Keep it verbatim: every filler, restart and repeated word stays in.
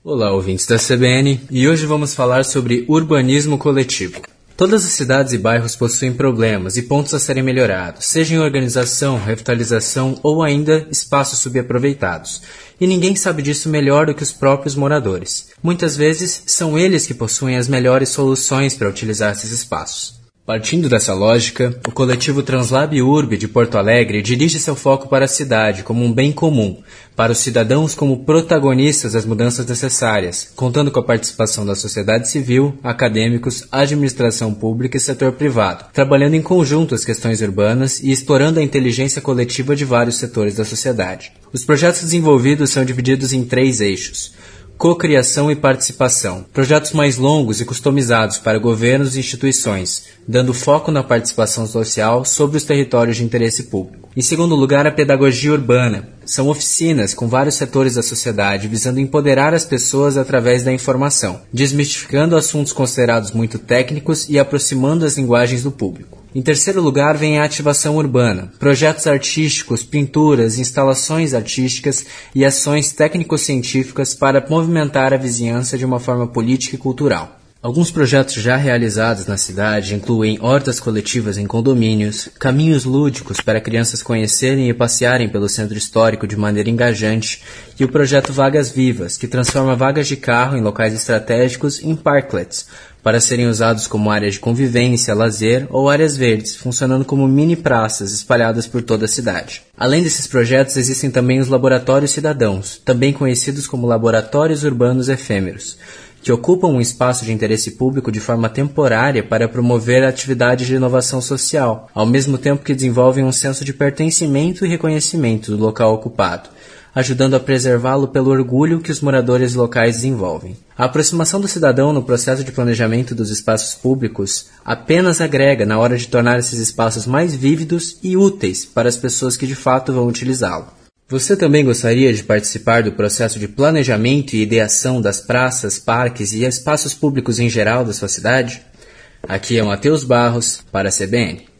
Olá, ouvintes da C B N, e hoje vamos falar sobre urbanismo coletivo. Todas as cidades e bairros possuem problemas e pontos a serem melhorados, seja em organização, revitalização ou ainda espaços subaproveitados. E ninguém sabe disso melhor do que os próprios moradores. Muitas vezes, são eles que possuem as melhores soluções para utilizar esses espaços. Partindo dessa lógica, o coletivo Translab Urb de Porto Alegre dirige seu foco para a cidade como um bem comum, para os cidadãos como protagonistas das mudanças necessárias, contando com a participação da sociedade civil, acadêmicos, administração pública e setor privado, trabalhando em conjunto as questões urbanas e explorando a inteligência coletiva de vários setores da sociedade. Os projetos desenvolvidos são divididos em três eixos: cocriação e participação, projetos mais longos e customizados para governos e instituições, dando foco na participação social sobre os territórios de interesse público. Em segundo lugar, a pedagogia urbana. São oficinas com vários setores da sociedade visando empoderar as pessoas através da informação, desmistificando assuntos considerados muito técnicos e aproximando as linguagens do público. Em terceiro lugar, vem a ativação urbana, projetos artísticos, pinturas, instalações artísticas e ações técnico-científicas para movimentar a vizinhança de uma forma política e cultural. Alguns projetos já realizados na cidade incluem hortas coletivas em condomínios, caminhos lúdicos para crianças conhecerem e passearem pelo centro histórico de maneira engajante, e o projeto Vagas Vivas, que transforma vagas de carro em locais estratégicos em parklets, para serem usados como áreas de convivência, lazer ou áreas verdes, funcionando como mini praças espalhadas por toda a cidade. Além desses projetos, existem também os laboratórios cidadãos, também conhecidos como laboratórios urbanos efêmeros, que ocupam um espaço de interesse público de forma temporária para promover atividades de inovação social, ao mesmo tempo que desenvolvem um senso de pertencimento e reconhecimento do local ocupado, ajudando a preservá-lo pelo orgulho que os moradores locais desenvolvem. A aproximação do cidadão no processo de planejamento dos espaços públicos apenas agrega na hora de tornar esses espaços mais vívidos e úteis para as pessoas que de fato vão utilizá-lo. Você também gostaria de participar do processo de planejamento e ideação das praças, parques e espaços públicos em geral da sua cidade? Aqui é Matheus Barros, para a C B N.